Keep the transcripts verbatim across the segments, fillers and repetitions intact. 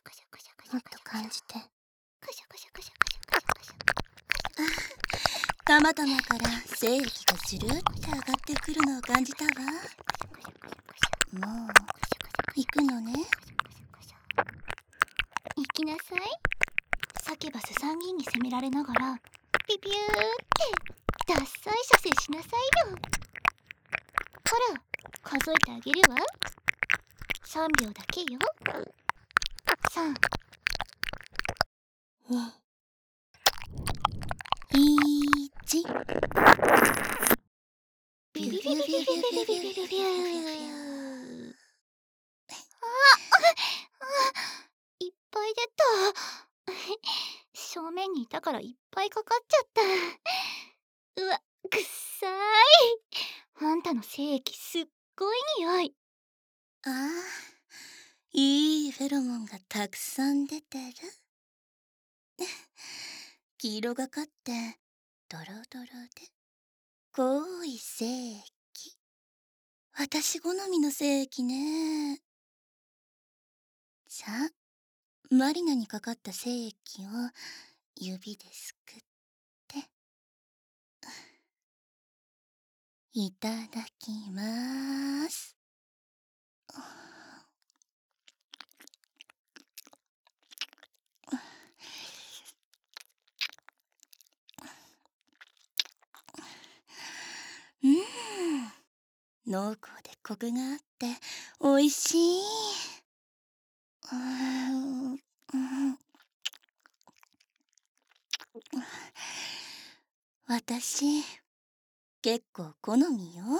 もっと感じて。 カシャカシャカシャカシャカシャカシャ。 たまたまから精液がジュルって上がってくるのを感じたわ。もう行くのね。 行きなさい。サキュバスさんにんに攻められながらピピューってダッサい射精しなさいよ。ほら数えてあげるわ。さんびょうだけよ。さん、 に、いち。 ビビビビビビビビビビビビビュー。いっぱい出た。正面にいたからいっぱいかかっちゃった。うわ、くっさーい。あんたの精液すっごい匂い。 ああ、いいフェロモンがたくさん出てる。 黄色がかってドロドロで濃い精液。私好みの精液ね。さあ、マリナにかかった精液を指ですくっていただきまーす。うーん、濃厚でコクがあっておいしい。うーん、うん、私結構好みよ。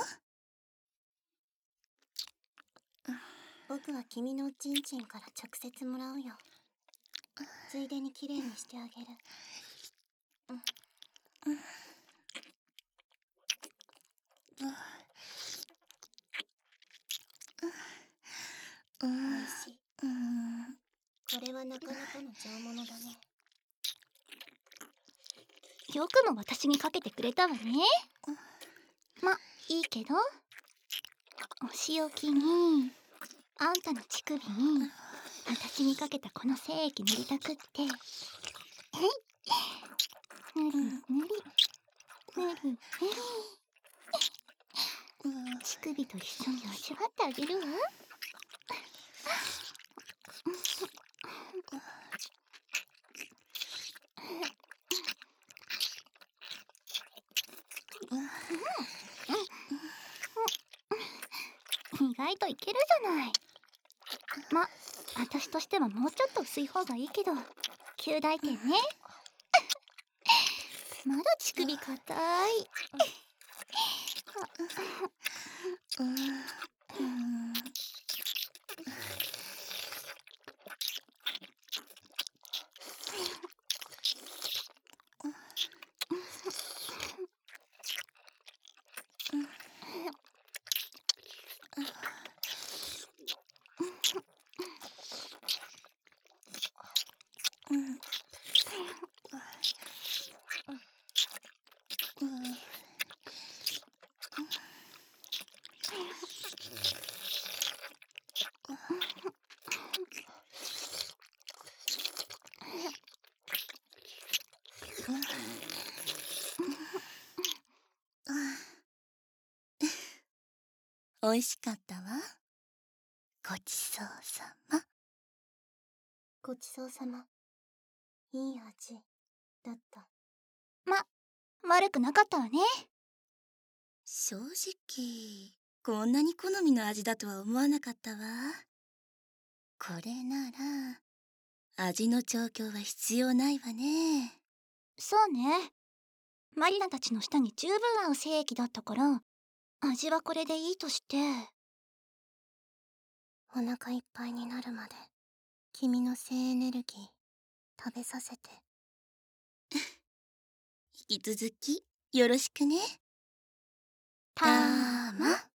僕は君のおちんちんから直接もらうよ。ついでにきれいにしてあげる。うん。おいしい。これはなかなかの上物だね。 よくも私にかけてくれたわね。ま、いいけど、お仕置きにあんたの乳首に私にかけたこの精液塗りたくって、えい、ぬりぬりぬりぬり、乳首と一緒に味わってあげるわ。意外といけるじゃない。ま、私としてはもうちょっと薄い方がいいけど、及第点ね。まだ乳首硬い。 おいしかったわ。ごちそうさま。 ごちそうさま。いい味だった。 ま、悪くなかったわね。 正直こんなに好みの味だとは思わなかったわ。これなら味の調教は必要ないわね。 そうね。マリナたちの舌に十分合う精液だったから、味はこれでいいとして。 お腹いっぱいになるまで君の性エネルギー食べさせて。 引き続きよろしくね。 たーま。